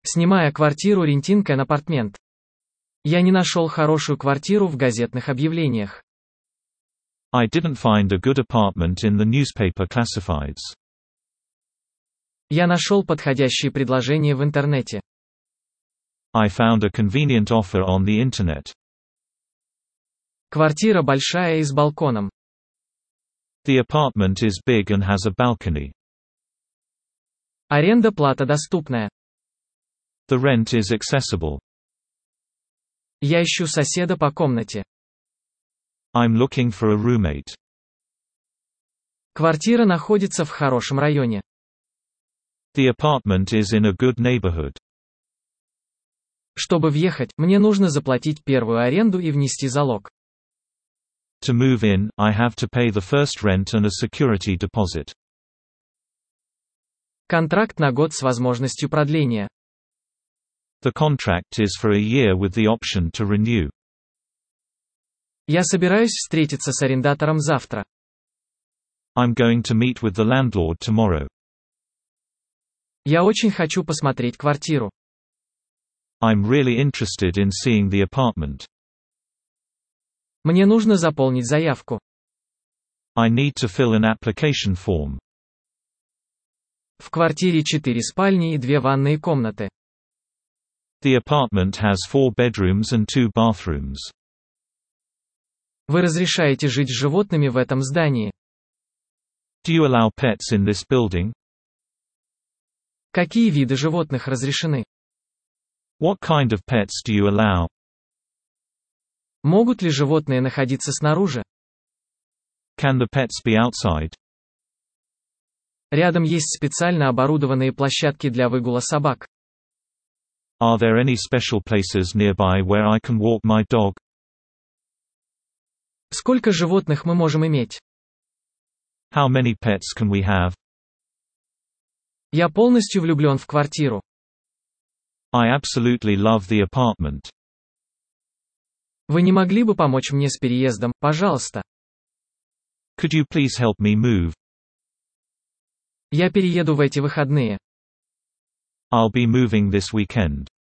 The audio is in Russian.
Снимая квартиру Renting an Apartment. Я не нашел хорошую квартиру в газетных объявлениях. I didn't find a good apartment in the newspaper classifieds. Я нашел подходящие предложения в интернете. I found a convenient offer on the internet. Квартира большая и с балконом. The apartment is big and has a balcony. Аренда плата доступная. The rent is accessible. Я ищу соседа по комнате. I'm looking for a roommate. Квартира находится в хорошем районе. The apartment is in a good neighborhood. Чтобы въехать, мне нужно заплатить первую аренду и внести залог. To move in, I have to pay the first rent and a security deposit. Контракт на год с возможностью продления. The contract is for a year with the option to renew. Я собираюсь встретиться с арендатором завтра. I'm going to meet with the landlord tomorrow. Я очень хочу посмотреть квартиру. I'm really interested in seeing the apartment. Мне нужно заполнить заявку. I need to fill an application form. В квартире 4 спальни и 2 ванные комнаты. The apartment has 4 bedrooms and 2 bathrooms. Вы разрешаете жить с животными в этом здании? Do you allow pets in this building? Какие виды животных разрешены? What kind of pets do you allow? Могут ли животные находиться снаружи? Can the pets be outside? Рядом есть специально оборудованные площадки для выгула собак. Are there any special places nearby where I can walk my dog? Сколько животных мы можем иметь? How many pets can we have? Я полностью влюблен в квартиру. I absolutely love the apartment. Вы не могли бы помочь мне с переездом, пожалуйста? Could you please help me move? Я перееду в эти выходные. I'll be moving this weekend.